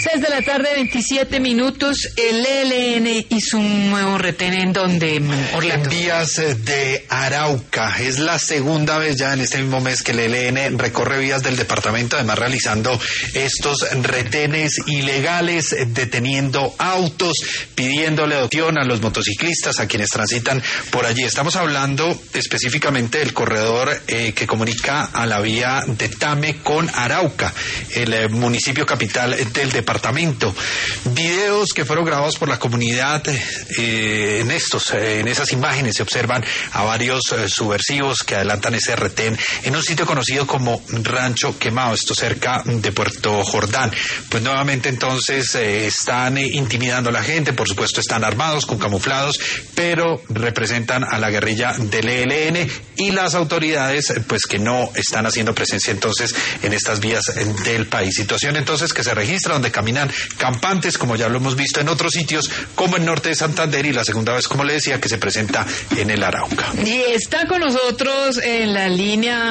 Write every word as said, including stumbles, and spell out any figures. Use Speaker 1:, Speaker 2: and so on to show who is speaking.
Speaker 1: seis de la tarde, veintisiete minutos. El E L N hizo un nuevo retén en donde, Orlando.
Speaker 2: En vías de Arauca. Es la segunda vez ya en este mismo mes que el E L N recorre vías del departamento, además realizando estos retenes ilegales, deteniendo autos, pidiéndole adopción a los motociclistas, a quienes transitan por allí. Estamos hablando específicamente del corredor eh, que comunica a la vía de Tame con Arauca, el eh, municipio capital del departamento. Videos que fueron grabados por la comunidad, eh, en estos, eh, en esas imágenes se observan a varios eh, subversivos que adelantan ese retén en un sitio conocido como Rancho Quemado, esto cerca de Puerto Jordán. Pues nuevamente entonces eh, están eh, intimidando a la gente, por supuesto están armados con camuflados, pero representan a la guerrilla del E L N y las autoridades pues que no están haciendo presencia entonces en estas vías del país. Situación entonces que se registra donde caminan campantes, como ya lo hemos visto en otros sitios, como el norte de Santander, y la segunda vez, como le decía, que se presenta en el Arauca.
Speaker 1: Y está con nosotros en la línea